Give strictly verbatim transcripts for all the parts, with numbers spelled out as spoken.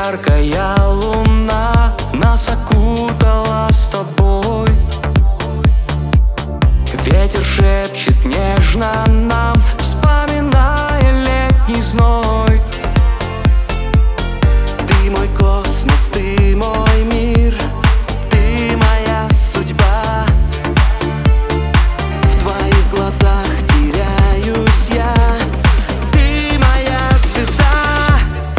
яркая луна нас окутала с тобой. Ветер шепчет нежно нам, вспоминая летний зной. Ты мой космос, ты мой мир, ты моя судьба. В твоих глазах теряюсь я, ты моя звезда.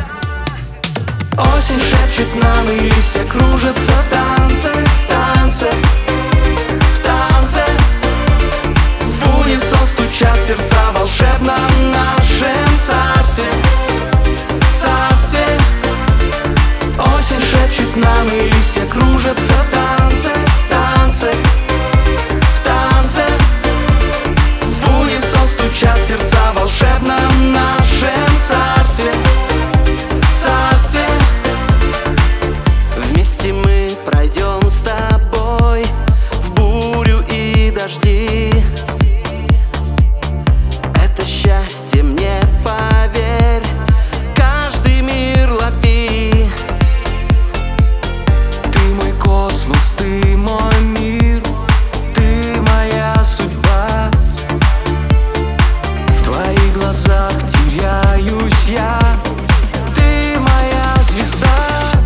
Осень шепчет нам, и листья кружатся в танце, в танце, в танце. В унисон стучат сердца в волшебном нашем царстве, царстве. Осень шепчет нам, и листья кружатся в танце, в танце, в танце. В унисон стучат сердца в волшебном нашем царстве, царстве. Вместе мы пройдем с тобой в бурю и дожди. Это счастье, мне поверь, каждый мир лови. Ты мой космос, ты мой мир, ты моя судьба. В твоих глазах теряюсь я, ты моя звезда.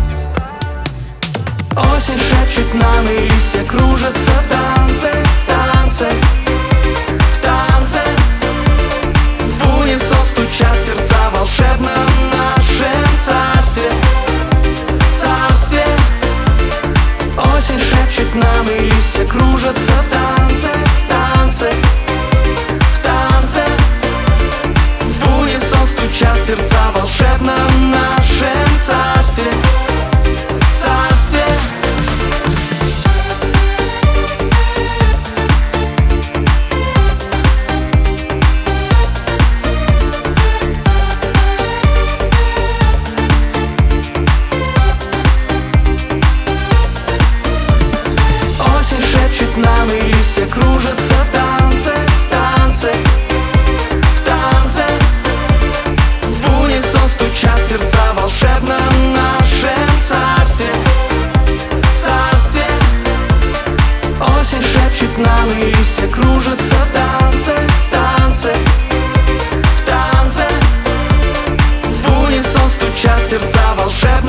Осень шепчет нам, и листья кружатся в танце, в танце, в танце. В унисон стучат сердца в волшебном нашем царстве, царстве. Осень шепчет нам, и листья кружатся в танце, в танце, в танце. В унисон стучат сердца в волшебном нашем царстве, царстве. Осень шепчет нам, и листья кружатся в танце, в танце, в танце. В унисон стучат сердца в волшебном нашем царстве, царстве. Осень шепчет нам, и листья кружатся в танце, в танце, в танце. В унисон стучат сердца в волшебном